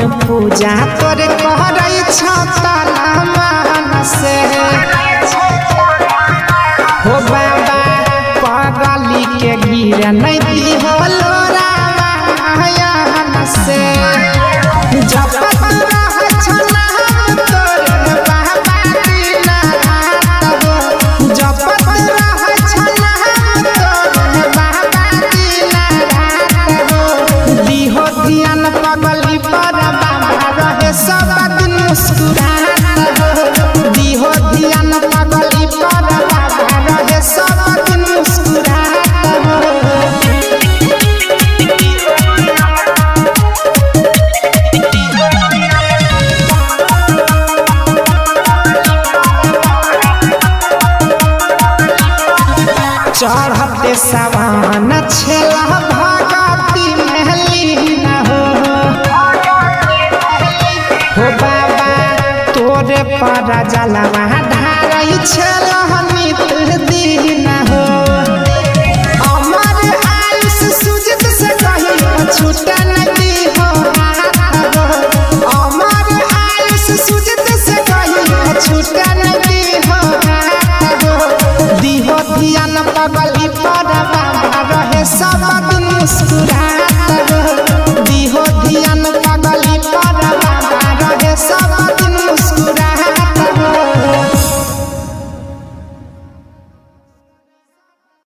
पूजा तोरे कहरै छतला मान से हो बाबा पगली के गिर नहीं दी हो लोरायन से जब रह छना तोरे बाबा दिन रात हो जब रह छना तोरे बाबा दिन रात हो दिहो ध्यान पगली पर बाबा रहे सब दिन मुस्कुरात हो दिहो ध्यान पगली पर बाबा रहे सब दिन मुस्कुरात हो चढ़ते सवान छेला भगती महलीन हो बाबा तोरे पर जलवा ढारई छेला नित दिन हो अमर आयुष सुजित से कही छूटा नदी हो अमर आयुष सुजित से कही छूटा नदी हो दिहो ध्यान पगल